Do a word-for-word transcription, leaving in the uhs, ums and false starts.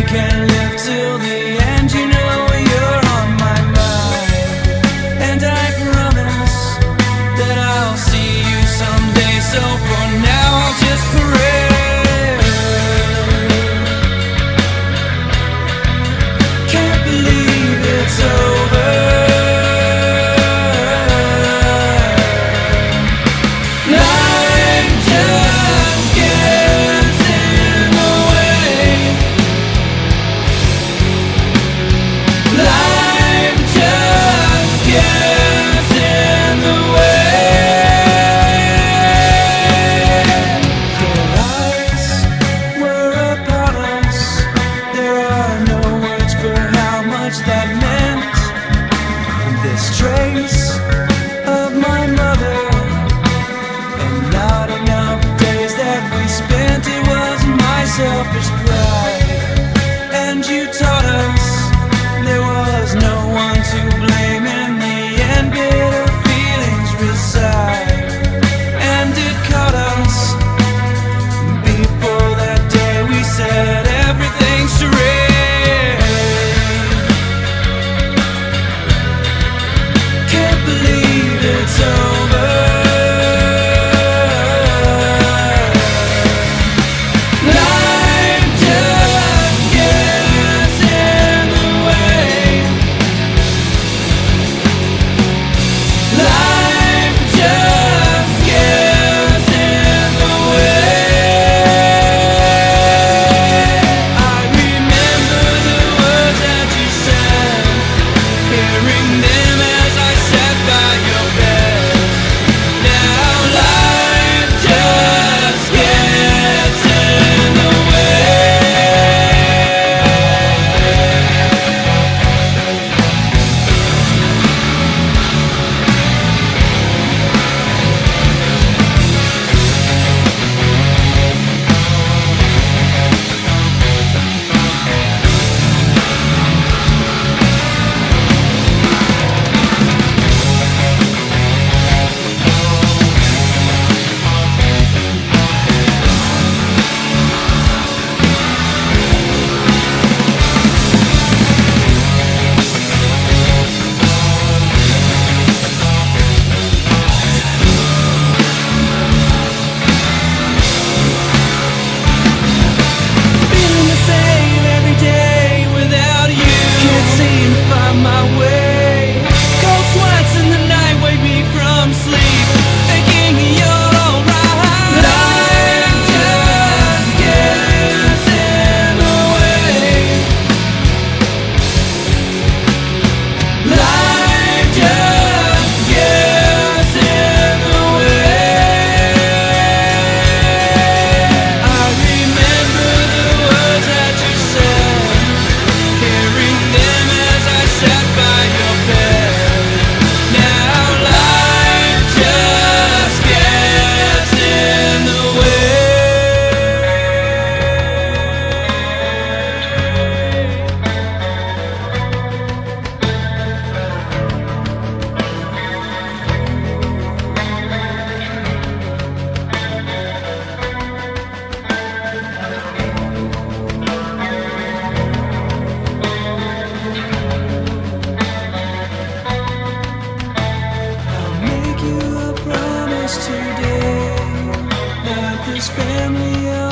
can live till the end. You know you're on my mind, and I promise that I'll see you someday. So for now I'll just pray. Can't believe it's over. Life just gets in the way. Life just gets in the way. Your eyes were about us. There are no words for how much that meant. This trace of my mother, and not enough days that we spent. It was my selfish pride, and you taught us there was no one to blame. In the end, bitter feelings reside, and it caught us. Before that day we set everything straight. Can't believe it's over. Life just gets in the way. Life just gets in the way. I remember the words that you said, hearing them as I sat by your bed. Now life just gets in the way. Feeling the same every day without you. Can't seem to find my way. Cold sweats in the night wake me from sleep, thinking you're alright. Life just gets in the way. Life just gets in the way. I remember the words that you said, hearing them as I sat by your bed. Now life just gets in the way. I'll make you a promise today that this family